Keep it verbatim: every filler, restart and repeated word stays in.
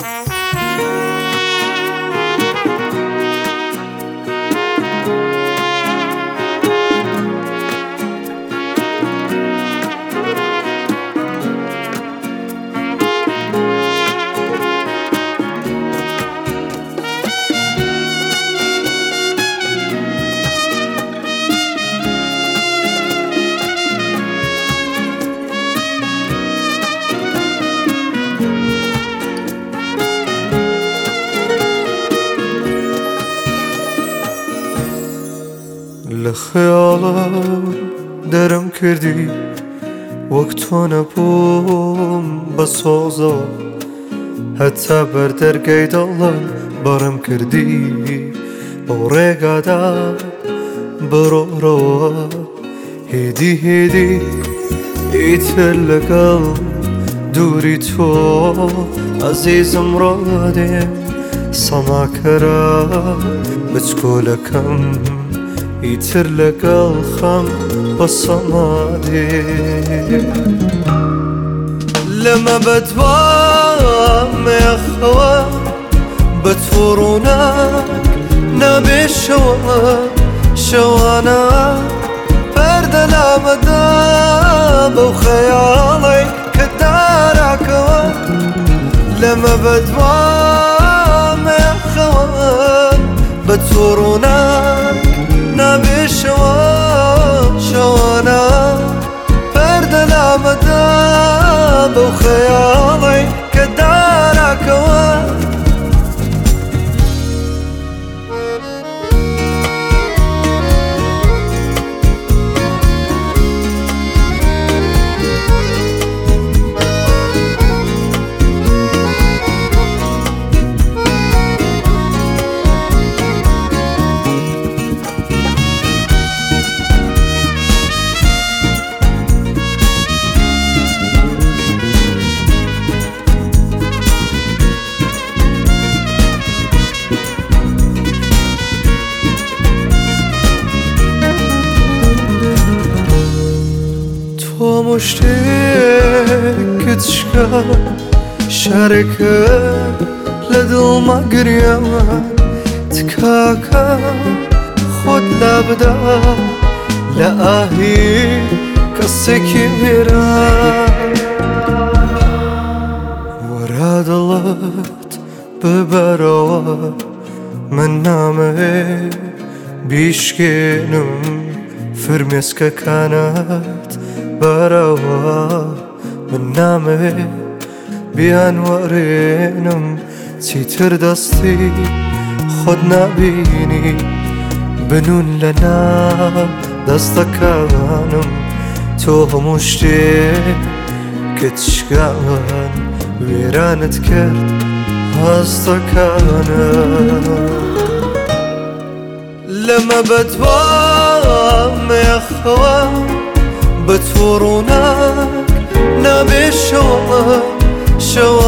لخيالك درم كردي وقتنا بوم بسوزا حتى بردر قيد الله برم كردي بوريقا دا برو روا هيدي هيدي يتلك دوري تو عزيزم رادم صنا كرا بتقولكم يتر لك الخم بالصمادي لما بتوام يا خوا بتفورونك نبي شوا شوانا برد الأمداب وخيالي كدارك لما بتوام يا خوا بتفورونك نبي شوا شوانا برد الأمداب وخيالي كدارك مشتاق تشكى شاركة لدل ما قريما تكاكا خد لابدا لآهي كالسكيرا وراد الله ببروا من نامه بيشكينم فرمسكا كانت بروا من نامه بأنوارينم تيتر دستي خدنا بيني بنون لنا دستكانم تو مشتاق كتشكان ويرانت كرد هستكانم لما بتوام يا خوان بتفورونك نبي شوا شوا